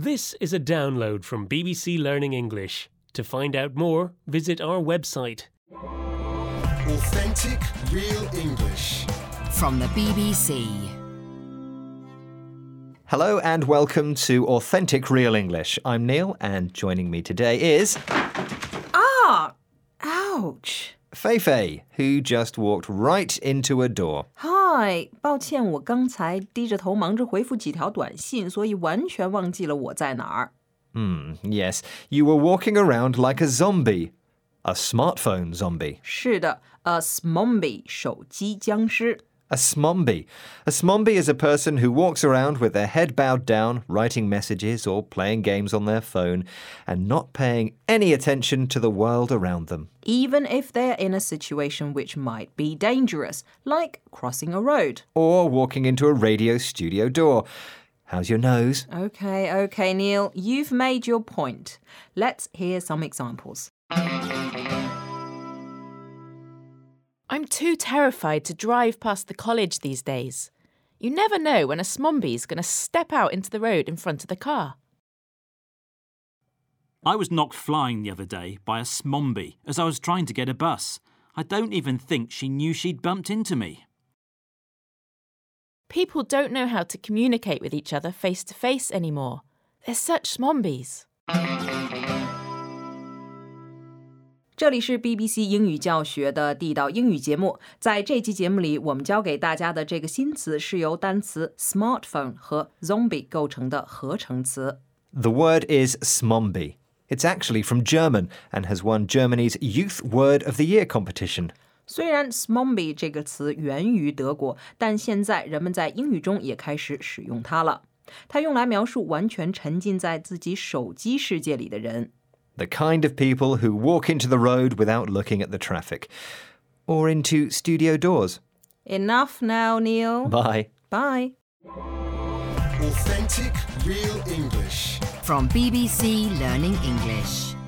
This is a download from BBC Learning English. To find out more, visit our website. Authentic Real English from the BBC. Hello and welcome to Authentic Real English. I'm Neil and joining me today is... Ouch! Feifei, who just walked right into a door. Hi, 抱歉，我刚才低着头忙着回复几条短信，所以完全忘记了我在哪儿。 Yes, you were walking around like a zombie. A smartphone zombie. 是的 ，a smombie 手机僵尸。 A smombie. A smombie is a person who walks around with their head bowed down, writing messages or playing games on their phone, and not paying any attention to the world around them. Even if they're in a situation which might be dangerous, like crossing a road. Or walking into a radio studio door. How's your nose? Okay, Neil, you've made your point. Let's hear some examples. I'm too terrified to drive past the college these days. You never know when a smombie's going to step out into the road in front of the car. I was knocked flying the other day by a smombie as I was trying to get a bus. I don't even think she knew she'd bumped into me. People don't know how to communicate with each other face to face anymore. They're such smombies. 这里是 BBC 英语教学的地道英语节目。在这期节目里，我们教给大家的这个新词是由单词 smartphone 和 zombie 构成的合成词。 The word is smombie. It's actually from German and has won Germany's Youth Word of the Year competition. 虽然 smombie 这个词源于德国，但现在人们在英语中也开始使用它了。它用来描述完全沉浸在自己手机世界里的人。 The kind of people who walk into the road without looking at the traffic. Or into studio doors. Enough now, Neil. Bye. Bye. Authentic Real English From BBC Learning English.